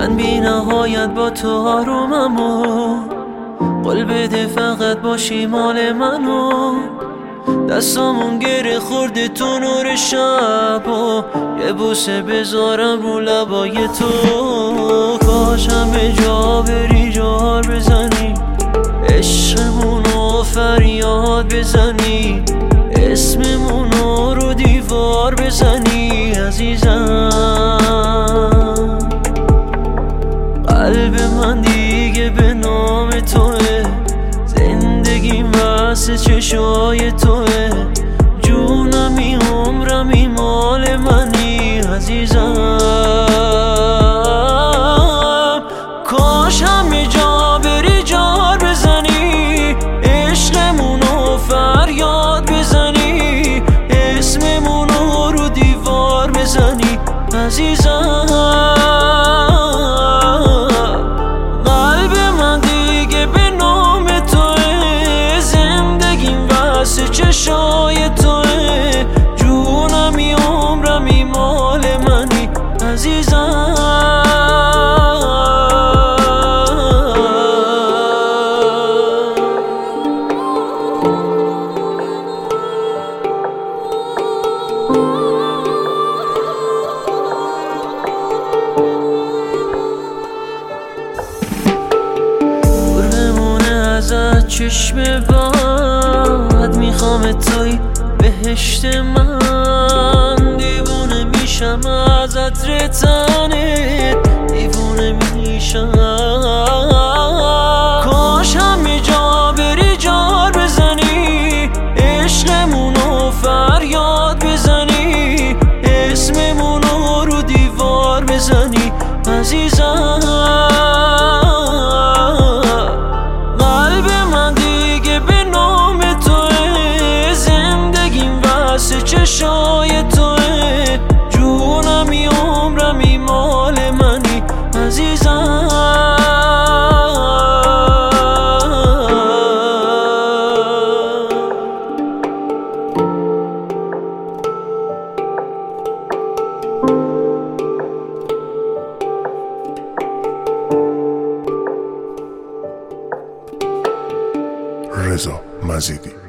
من بی نهایت با تو آرومم و قول بده فقط باشی مال منو. دستامون گره خورده تو نور شب و یه بوسه بذارم رو لبای تو. کاش همه جا بری جار بزنی، عشقمونو فریاد بزنی، اسممونو رو دیوار بزنی عزیزم. قلب من دیگه به نام توه، زندگیم واسه چشای توه، جونمی عمرمی مال منی عزیزم. کاش همه جا بری جار بزنی، عشقمونو فریاد بزنی، اسممونو رو دیوار بزنی عزیزم. قلب من دیگه به نام توه، زندگیم واسه چشای توه، جونمی عمرمی مال منی عزیزم. ازت چشم بد میخوام توی بهشت من، دیوونه میشم از عطر تنت، دیوونه میشم. کاش همه جا بری جار بزنی، عشقمونو فریاد بزنی، اسممونو رو دیوار بزنی عزیزم. چشای توه، جونمی عمرمی مال منی عزیزم. رضا مزیدی.